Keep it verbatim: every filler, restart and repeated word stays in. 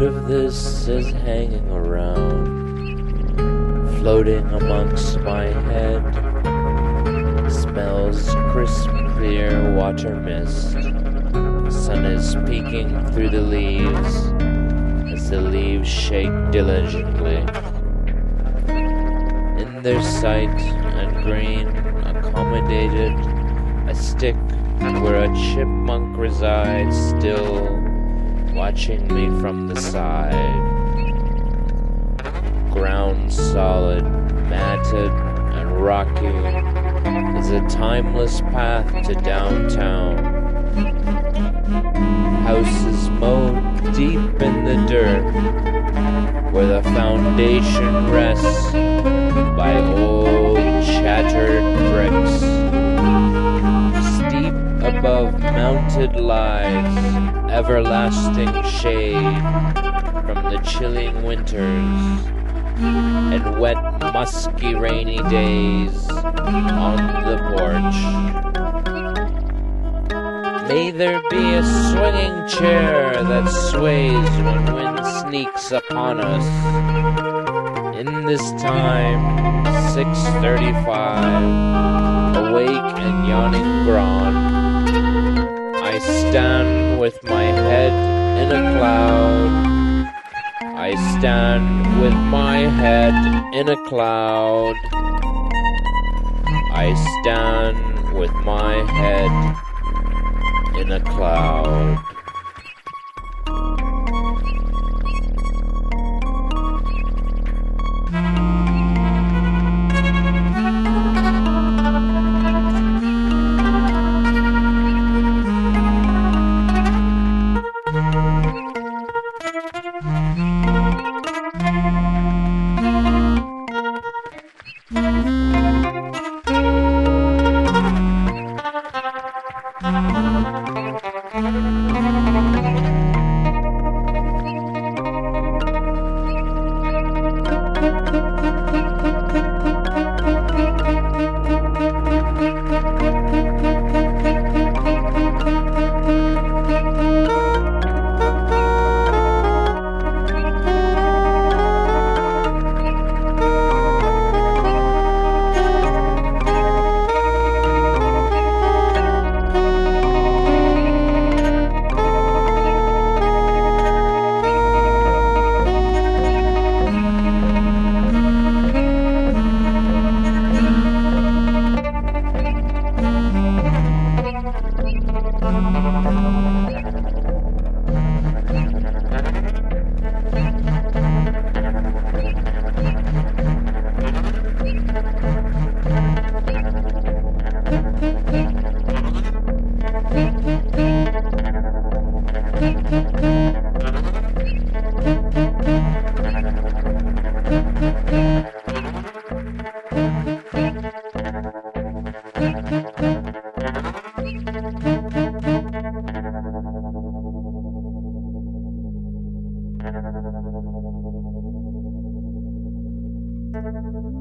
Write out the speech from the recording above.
note of this is hanging around, floating amongst my head. Smells crisp, clear water mist. Sun is peeking through the leaves as the leaves shake diligently. In their sight and green, accommodated, a stick where a chipmunk resides, still watching me from the side. Ground solid, matted, and rocky is a timeless path to downtown. Houses mowed deep in the dirt, where the foundation rests by old shattered bricks. Steep above mounted lives, everlasting shade from the chilling winters and wet, musky, rainy days on the porch. May there be a swinging chair that sways when wind sneaks upon us. In this time, six thirty-five, awake and yawning grown, I stand with my head in a cloud. I stand with my head in a cloud. I stand with my head in a cloud. Thank you.